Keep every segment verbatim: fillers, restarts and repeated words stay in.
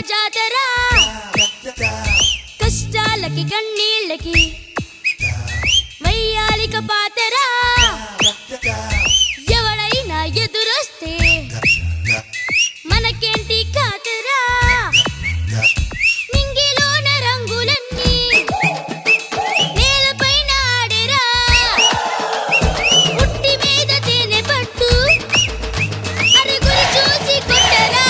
జాతరా కష్టాలకి కన్నీళ్ళకి వయ్యాలిక పాతరా ఎవడైనా ఎదురొస్తే మనకేంటి కాతరా నింగిలోన రంగులన్నీ నేలపైన ఆడెరా ఉట్టి మీద తేనె పట్టు అరుగులు చూసి కొట్టరా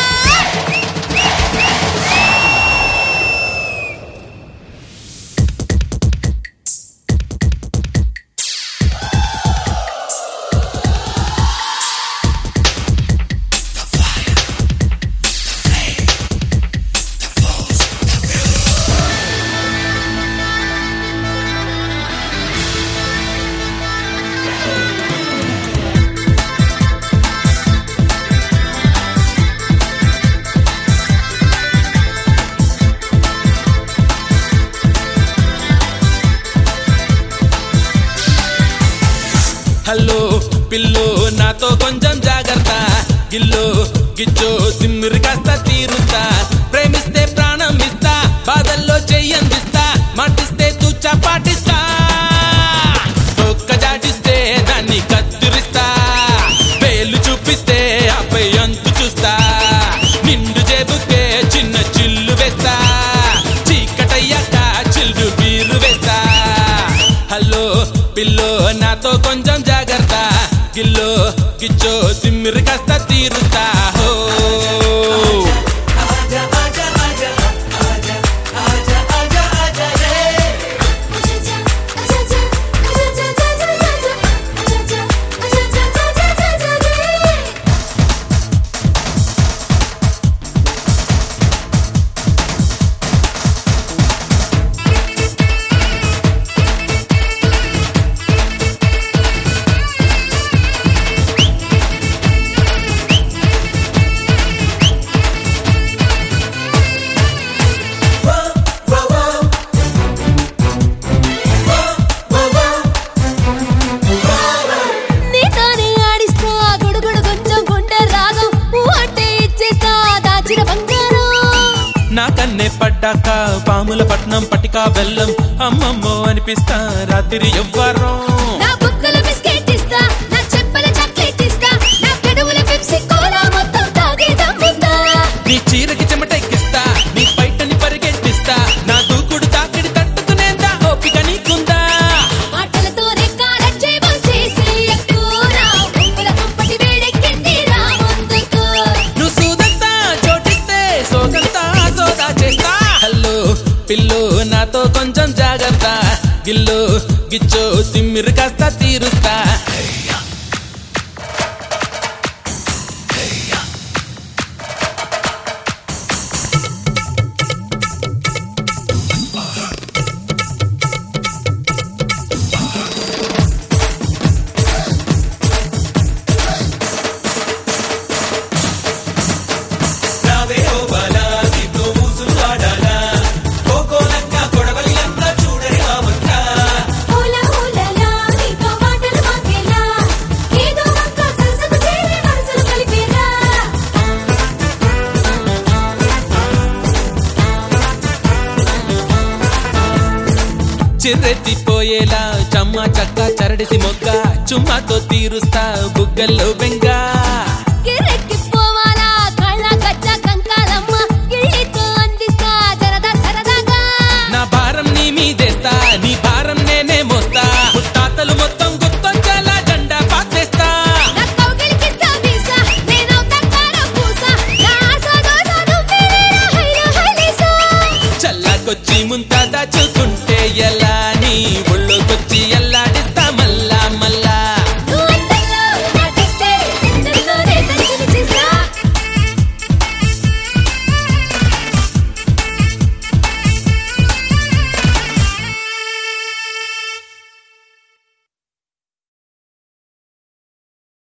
హలో పిల్లో నాతో కొంచెం జాగ్రత్త గిల్లో గిచ్చో తిమ్మిరి కాస్త తీరుస్తా ప్రేమిస్తే ప్రాణం ఇస్తా బాధల్లో చెయ్యందిస్తా మాటిస్తే తూచా పాటిస్తా ఒక్క జాటిస్తే దాన్ని కత్తిరిస్తా వేలు చూపిస్తే ఆపై అంతు చూస్తా నిండు జేబుకే చిన్న చిల్లు వేస్తా చీకటయ్యాక చిల్లు బీరు వేస్తా హలో పిల్లో నాతో కొంచెం జాగ్రత్త గిల్లో గిచ్చో తిమ్మిరి కాస్త తీరుస్తా హో నా కన్నే పడ్డాక పాముల పట్నం పటికా బెల్లం అమ్మమ్మో అనిపిస్తా రాత్రి ఎవ్వరం నా బుక్కల బిస్కెట్ ఇస్తా నా చెప్పుల చాక్లెట్ ఇస్తా నా పెదవుల పెప్సీ కోలా మొత్తం తాగేదమ్ముతా నీ చీరకి చెమటెక్కిస్తా నీ బయటని పరిగెట్టిస్తా నా దూకుడు తాకిడి తట్టుకునేందా ఓపిక నీకుందా మాటలతోనే కాలక్షేపం చేసి ఎక్కురా బొమ్మల కుంపటి వేడెక్కింది రా ముందుకు నువ్వు సూదంతా చోటిస్తే సోదంతా సోదా చేస్తా హలో పిల్లో నాతో కొంచెం జాగ్రత్త గిల్లో గిచ్చో తిమ్మిరి కాస్త తీరుస్తా చిర్రెత్తిపోయేలా చమ్మ చక్క చరడిసి మొగ్గ చుమ్మాతో తీరుస్తా బుగ్గల్లో బెంగా కిరెక్కిపోవాలా కళ్ళ గచ్చ కంకాలమ్మ గిళ్ళితో అందిస్తా జరదా సరదాగా నా భారం నీ మీదేస్తా నీ భారం నేనే మోస్తా ముత్తాతలు మొత్తం గుర్తొచ్చేలా జెండా పాతేస్తా నా కౌగిలికిస్తా వీసా నేనవుతా కారం పూసా నా ఆశ దోస నువ్వేరా హైలో హైలేసా చల్లాకొచ్చి ముంతాదా